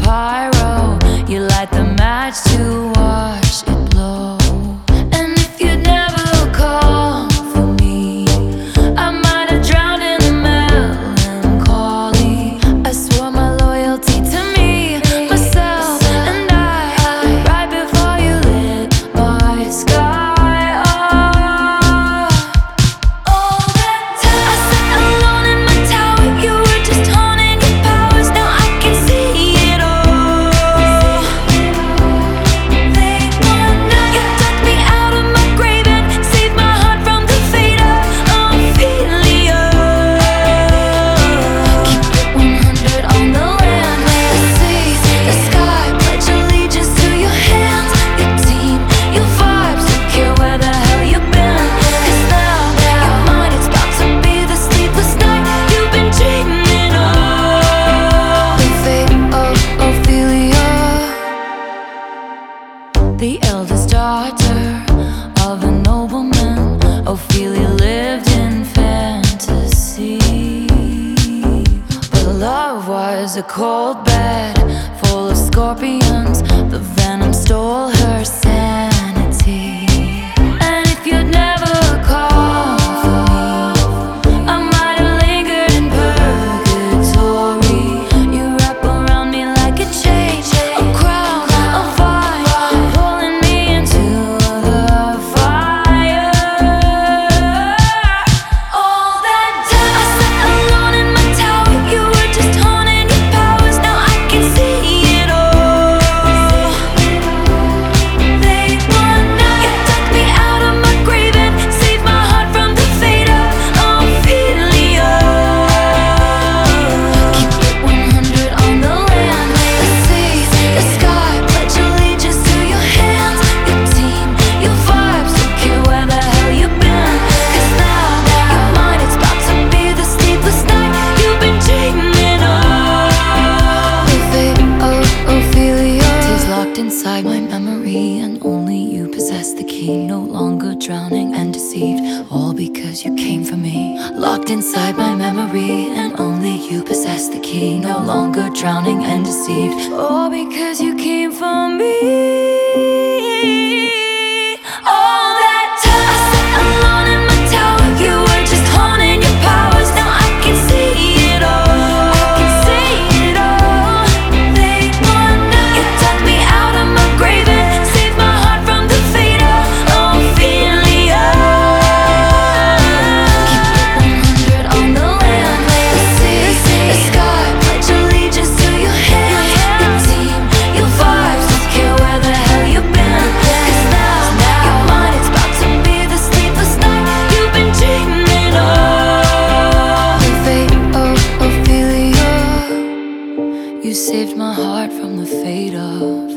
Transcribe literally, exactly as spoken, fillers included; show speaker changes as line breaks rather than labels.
pyro. You light the match to watch it blow. And if you'd never call for me, I might have drowned in the melancholy. I swore my loyalty to me, myself, and I, right before you lit my sky up. All that time I sat alone in my tower, you were just haunting your powers. Now I can see it all. They wanna, you dug me out of my grave and saved my heart from the fate of Ophelia. Keep it one hundred on the land, the sea, the sky. Pledge allegiance to your hands, your team, your vibes. Don't care where the hell you've been, 'cause now your mind, it's about to be the sleepless night you've been dreaming of. The fate of Ophelia, the eldest daughter of a nobleman. Ophelia lived in fantasy, but love was a cold bed full of scorpions. The venom stole her sanity. And if you'd never call for me, I might have lingered in purgatory. You wrap around me like a chain, a crown, a vine, pulling me into the fire. All that time I sat alone in my tower, you were just haunting your powers. Now I can see it all. They wanna, you dug me out of my grave and saved my heart from the fate of Ophelia. Keep it one hundred on the land, the sea, the sky. Pledge allegiance to your hands, your team, your vibes. Don't care where the hell you've been, 'cause now your mind, it's about to be the sleepless night you've been dreaming of. The fate of Ophelia is locked inside my memory, and only you possess the key. No longer drowning and deceived, all because you came for me. Locked inside my memory, and only you possess the key. No longer drowning and deceived, all because you came for me. All that time I sat alone in my tower, you were just haunting your powers. Now I can see it all. I can see it all. They wanna, you dug me out of my grave and saved my heart from the fate of Ophelia. Keep it one hundred on the land, the sea, the sky. Pledge allegiance to your hands, your team, your vibes. Don't care where the hell you've been, 'cause now your mind, it's about to be the sleepless night you've been dreaming of. The fate of Ophelia, you saved my heart from the fate of